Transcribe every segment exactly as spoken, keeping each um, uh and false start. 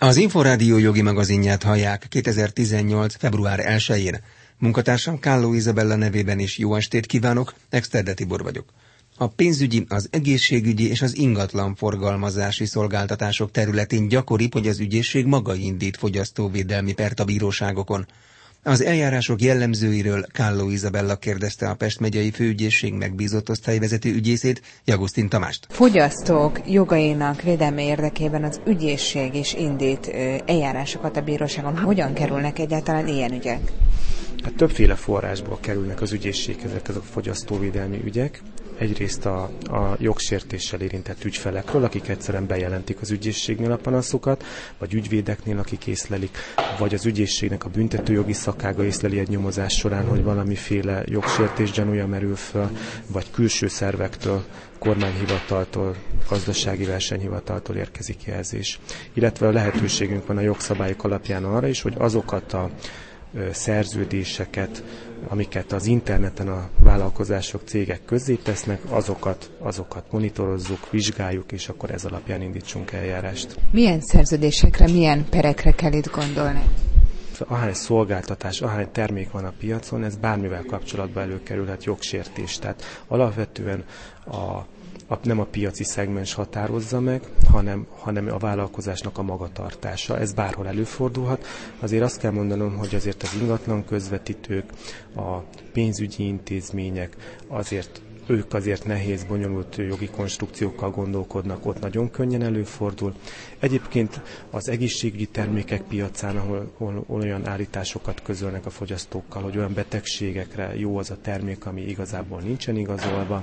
Az Inforádió jogi magazinját hallják kétezer-tizennyolc. február elsején. Munkatársam Kálló Izabella nevében is jó estét kívánok, Exterde Tibor vagyok. A pénzügyi, az egészségügyi és az ingatlan forgalmazási szolgáltatások területén gyakoribb, hogy az ügyészség maga indít fogyasztóvédelmi pert a bíróságokon. Az eljárások jellemzőiről Kálló Izabella kérdezte a Pest megyei főügyészség megbízott osztályvezető ügyészét, Jagusztin Tamást. Fogyasztók jogainak védelme érdekében az ügyészség is indít eljárásokat a bíróságon. Hogyan kerülnek egyáltalán ilyen ügyek? Hát többféle forrásból kerülnek az ügyészséghez ezek a fogyasztóvédelmi ügyek. Egyrészt a, a jogsértéssel érintett ügyfelekről, akik egyszerűen bejelentik az ügyészségnél a panaszokat, vagy ügyvédeknél, akik észlelik, vagy az ügyészségnek a büntetőjogi szakága észleli egy nyomozás során, hogy valamiféle jogsértés gyanúja merül föl, vagy külső szervektől, kormányhivataltól, gazdasági versenyhivataltól érkezik jelzés. Illetve a lehetőségünk van a jogszabályok alapján arra is, hogy azokat a szerződéseket, amiket az interneten a vállalkozások, cégek közzé tesznek, azokat, azokat monitorozzuk, vizsgáljuk, és akkor ez alapján indítsunk eljárást. Milyen szerződésekre, milyen perekre kell itt gondolni? Ahány szolgáltatás, ahány termék van a piacon, ez bármivel kapcsolatban előkerülhet jogsértés. Tehát alapvetően a A, nem a piaci szegmens határozza meg, hanem, hanem a vállalkozásnak a magatartása. Ez bárhol előfordulhat. Azért azt kell mondanom, hogy azért az ingatlan közvetítők, a pénzügyi intézmények, azért ők azért nehéz, bonyolult jogi konstrukciókkal gondolkodnak, ott nagyon könnyen előfordul. Egyébként az egészségügyi termékek piacán, ahol, ahol olyan állításokat közölnek a fogyasztókkal, hogy olyan betegségekre jó az a termék, ami igazából nincsen igazolva,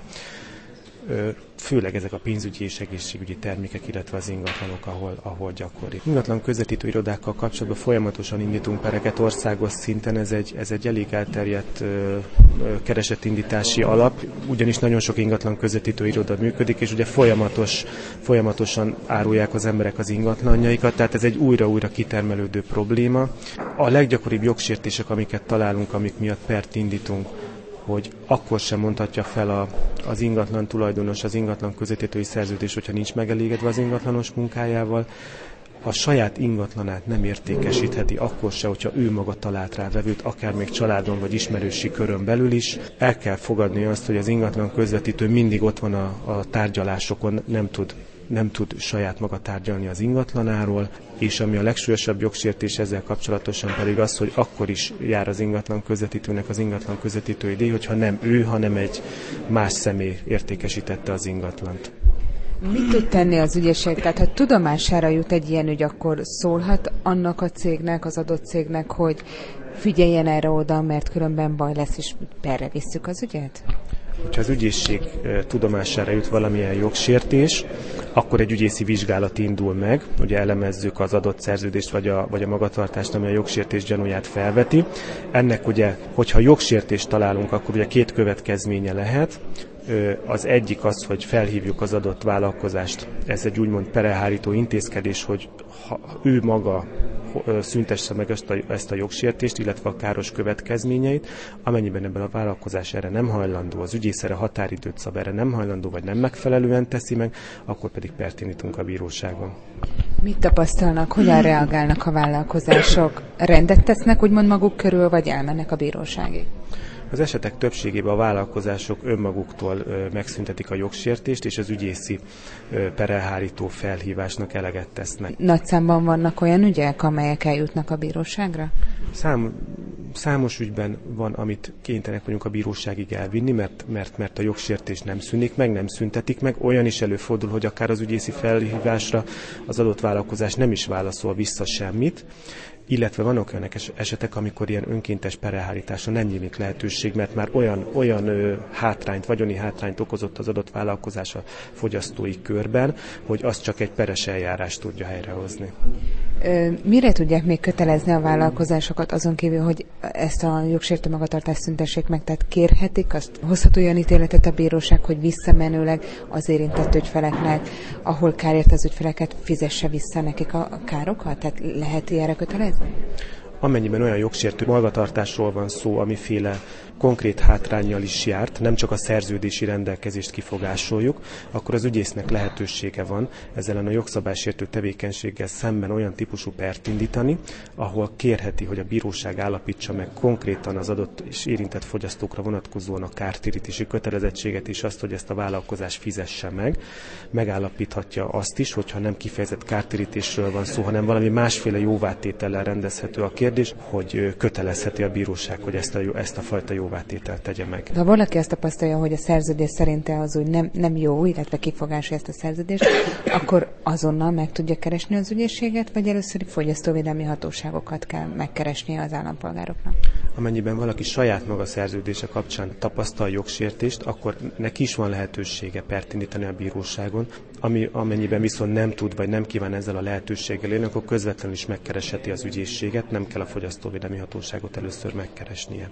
főleg ezek a pénzügyi és egészségügyi termékek, illetve az ingatlanok, ahol, ahol gyakori. Ingatlan közvetítő irodákkal kapcsolatban folyamatosan indítunk pereket országos szinten, ez egy, ez egy elég elterjedt ö, ö, keresetindítási alap, ugyanis nagyon sok ingatlan közvetítő iroda működik, és ugye folyamatos, folyamatosan árulják az emberek az ingatlanjaikat, tehát ez egy újra-újra kitermelődő probléma. A leggyakoribb jogsértések, amiket találunk, amik miatt pert indítunk, hogy akkor sem mondhatja fel a, az ingatlan tulajdonos az ingatlan közvetítői szerződés, hogyha nincs megelégedve az ingatlanos munkájával. A saját ingatlanát nem értékesítheti akkor se, hogyha ő maga talált rá vevőt, akár még családon vagy ismerősi körön belül is. El kell fogadni azt, hogy az ingatlan közvetítő mindig ott van a, a tárgyalásokon, nem tud nem tud saját maga tárgyalni az ingatlanáról, és ami a legsúlyosabb jogsértés ezzel kapcsolatosan pedig az, hogy akkor is jár az ingatlan közvetítőnek az ingatlan közvetítői díj, hogyha nem ő, hanem egy más személy értékesítette az ingatlant. Mit tud tenni az ügyészség? Tehát, ha tudomására jut egy ilyen ügy, akkor szólhat annak a cégnek, az adott cégnek, hogy figyeljen erre oda, mert különben baj lesz, és perre visszük az ügyet? Hogyha az ügyészség tudomására jut valamilyen jogsértés, akkor egy ügyészi vizsgálat indul meg, ugye elemezzük az adott szerződést vagy a, vagy a magatartást, ami a jogsértés gyanúját felveti. Ennek ugye, hogyha jogsértést találunk, akkor ugye két következménye lehet. Az egyik az, hogy felhívjuk az adott vállalkozást. Ez egy úgymond perelhárító intézkedés, hogy ha ő maga szüntesse meg ezt a, ezt a jogsértést, illetve a káros következményeit. Amennyiben ebben a vállalkozás erre nem hajlandó, az ügyész erre határidőt szab, erre nem hajlandó, vagy nem megfelelően teszi meg, akkor pedig pert indítunk a bíróságon. Mit tapasztalnak, hogyan reagálnak a vállalkozások? Rendet tesznek úgymond maguk körül, vagy elmennek a bíróságig? Az esetek többségében a vállalkozások önmaguktól ö, megszüntetik a jogsértést, és az ügyészi ö, perelhárító felhívásnak eleget tesznek. Nagy számban vannak olyan ügyek, amelyek eljutnak a bíróságra? Szám, számos ügyben van, amit kénytelenek vagyunk a bíróságig elvinni, mert, mert, mert a jogsértés nem szűnik meg, nem szüntetik meg. Olyan is előfordul, hogy akár az ügyészi felhívásra az adott vállalkozás nem is válaszol vissza semmit, illetve vannak olyan esetek, amikor ilyen önkéntes perelhárításra nem nyílik lehetőség, mert már olyan, olyan ö, hátrányt, vagyoni hátrányt okozott az adott vállalkozás a fogyasztói körben, hogy az csak egy peres eljárást tudja helyrehozni. Mire tudják még kötelezni a vállalkozásokat azon kívül, hogy ezt a jogsértő magatartást szüntessék meg? Tehát kérhetik, azt hozhat olyan ítéletet a bíróság, hogy visszamenőleg az érintett ügyfeleknek, ahol kárért az ügyfeleket, fizesse vissza nekik a károkat? Tehát lehet ilyenre kötelezni? Amennyiben olyan jogsértő magatartásról van szó, amiféle konkrét hátránnyal is járt, nem csak a szerződési rendelkezést kifogásoljuk, akkor az ügyésznek lehetősége van ezzel a jogszabálysértő tevékenységgel szemben olyan típusú pert indítani, ahol kérheti, hogy a bíróság állapítsa meg konkrétan az adott és érintett fogyasztókra vonatkozóan a kártérítési kötelezettséget és azt, hogy ezt a vállalkozás fizesse meg. Megállapíthatja azt is, hogyha nem kifejezett kártérítésről van szó, hanem valami másféle jóvátétellel rendezhető a kérdés, hogy kötelezheti a bíróság, hogy ezt a, ezt a fajta jóvátételt tegye meg. Ha valaki azt tapasztalja, hogy a szerződés szerinte az úgy nem, nem jó, illetve kifogásolja ezt a szerződést, akkor azonnal meg tudja keresni az ügyészséget, vagy először fogyasztóvédelmi hatóságokat kell megkeresnie az állampolgároknak? Amennyiben valaki saját maga szerződése kapcsán tapasztal jogsértést, akkor neki is van lehetősége pert indítani a bíróságon, ami, amennyiben viszont nem tud, vagy nem kíván ezzel a lehetőséggel élni, akkor közvetlenül is megkeresheti az ügyészséget, nem kell a fogyasztóvédelmi hatóságot először megkeresnie.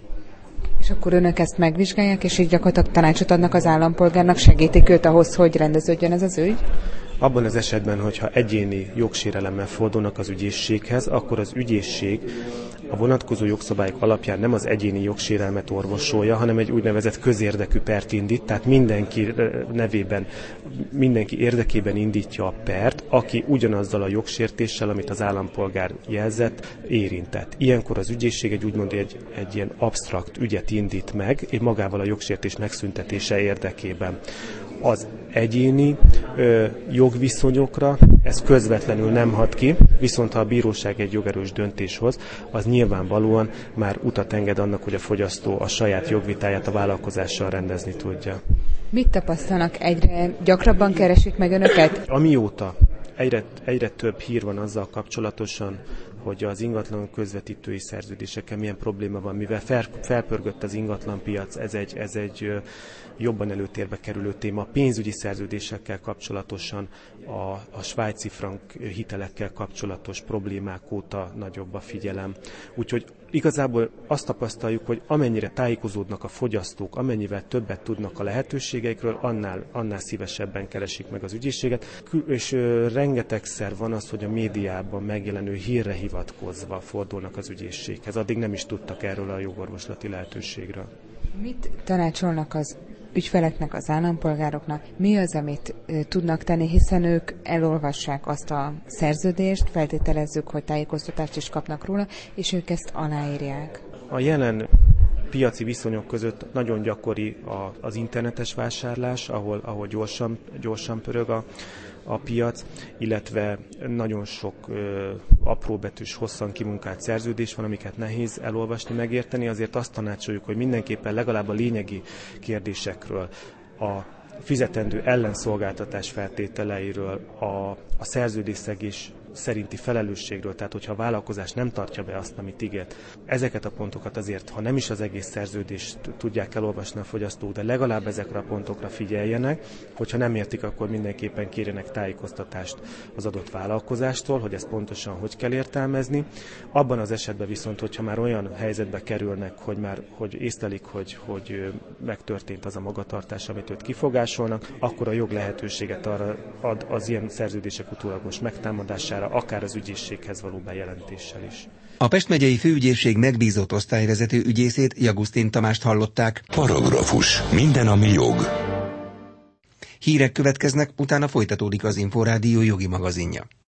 És akkor önök ezt megvizsgálják, és így gyakorlatilag tanácsot adnak az állampolgárnak, segítik őt ahhoz, hogy rendeződjön ez az ügy? Abban az esetben, hogyha egyéni jogsérelemmel fordulnak az ügyészséghez, akkor az ügyészség a vonatkozó jogszabályok alapján nem az egyéni jogsérelmet orvosolja, hanem egy úgynevezett közérdekű pert indít, tehát mindenki nevében, mindenki érdekében indítja a pert, aki ugyanazzal a jogsértéssel, amit az állampolgár jelzett, érintett. Ilyenkor az ügyészség egy úgymond egy, egy ilyen absztrakt ügyet indít meg, és magával a jogsértés megszüntetése érdekében. Az egyéni ö, jogviszonyokra ez közvetlenül nem hat ki, viszont ha a bíróság egy jogerős döntés hoz, az nyilvánvalóan már utat enged annak, hogy a fogyasztó a saját jogvitáját a vállalkozással rendezni tudja. Mit tapasztalnak? Egyre gyakrabban keresik meg önöket? Amióta egyre, egyre több hír van azzal kapcsolatosan, hogy az ingatlan közvetítői szerződéseken milyen probléma van, mivel fel, felpörgött az ingatlanpiac, ez egy, ez egy jobban előtérbe kerülő téma. A pénzügyi szerződésekkel kapcsolatosan, a, a svájci frank hitelekkel kapcsolatos problémák óta nagyobb a figyelem. Úgyhogy igazából azt tapasztaljuk, hogy amennyire tájékozódnak a fogyasztók, amennyivel többet tudnak a lehetőségeikről, annál, annál szívesebben keresik meg az ügyészséget. És ö, rengetegszer van az, hogy a médiában megjelenő hírre hivatkozva fordulnak az ügyészséghez. Addig nem is tudtak erről a jogorvoslati lehetőségről. Mit tanácsolnak az ügyfeleknek, az állampolgároknak? Mi az, amit e, tudnak tenni, hiszen ők elolvassák azt a szerződést, feltételezzük, hogy tájékoztatást is kapnak róla, és ők ezt aláírják. A jelen piaci viszonyok között nagyon gyakori a, az internetes vásárlás, ahol, ahol gyorsan, gyorsan pörög a, a piac, illetve nagyon sok ö, apróbetűs, hosszan kimunkált szerződés van, amiket nehéz elolvasni, megérteni. Azért azt tanácsoljuk, hogy mindenképpen legalább a lényegi kérdésekről, a fizetendő ellenszolgáltatás feltételeiről, a, a szerződésszegés szerinti felelősségről, tehát hogyha a vállalkozás nem tartja be azt, amit ígért. Ezeket a pontokat azért, ha nem is az egész szerződést tudják elolvasni a fogyasztók, de legalább ezekre a pontokra figyeljenek, hogyha nem értik, akkor mindenképpen kérjenek tájékoztatást az adott vállalkozástól, hogy ezt pontosan hogy kell értelmezni. Abban az esetben viszont, hogyha már olyan helyzetbe kerülnek, hogy már hogy észlelik, hogy, hogy megtörtént az a magatartás, amit őt kifogásolnak, akkor a jog lehetőséget arra ad az ilyen szerződések utólagos megtámadására, akár az ügyészséghez való bejelentéssel is. A Pest megyei főügyészség megbízott osztályvezető ügyészét, Jagusztin Tamást hallották. Paragrafus. Minden, ami jog. Hírek következnek, utána folytatódik az Inforádió jogi magazinja.